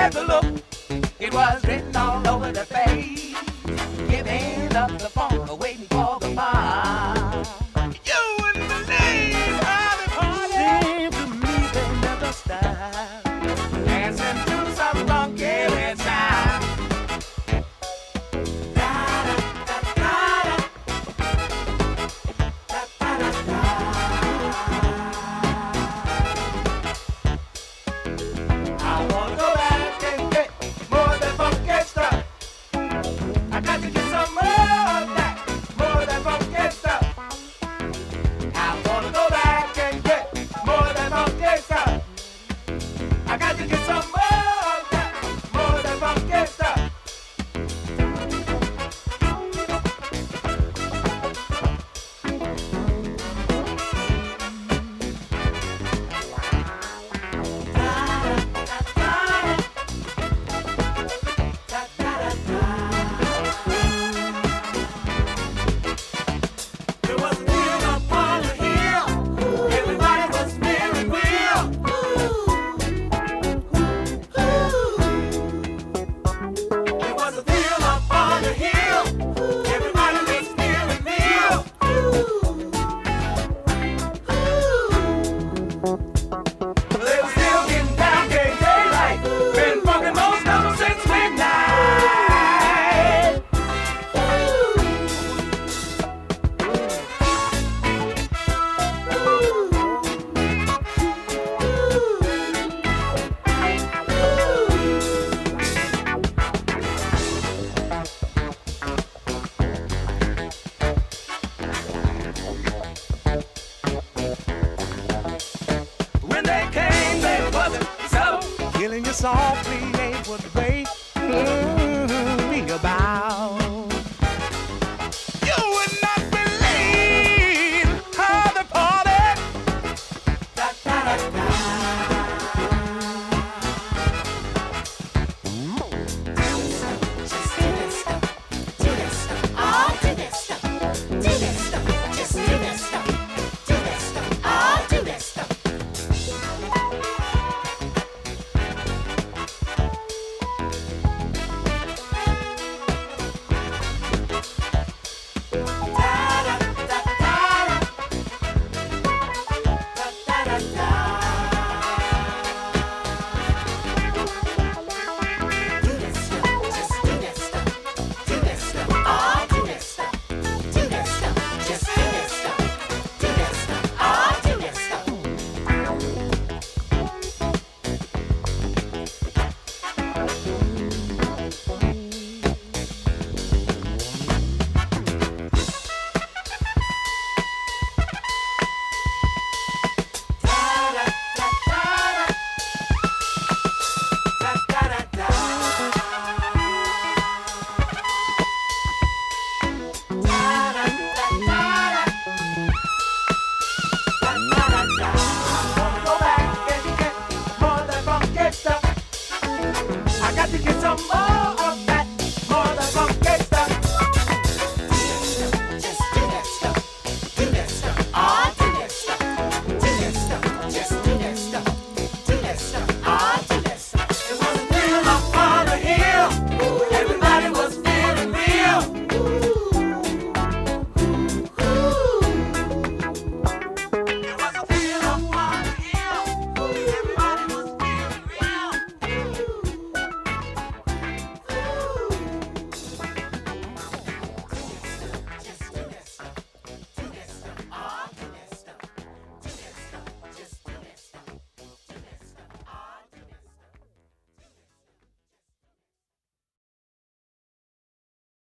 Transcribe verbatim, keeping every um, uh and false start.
at the look, it was written all over the face. Giving up the phone, waiting for the bar. You wouldn't believe how the party seemed to me they never stop. Dancing to some funky sound. I wanna go back and get more than funky stuff. I got to get some more of that, more than funky stuff. I wanna go back and get more than funky stuff. I got to get some more of that, more than funky stuff. There was a deal upon the hill. Everybody was spinning wheel. There was a deal upon the hill. Everybody was spinning wheel. They were still getting down, getting daylight. Been fucking most of them since midnight. When they came, they wasn't so. Killing you softly ain't what they mm, be about. You would not believe how the party. Da, da, da, da. Just do this stuff, do this stuff, all do this stuff, do this stuff, just do this stuff, do this stuff, all do this stuff. I got to get some more.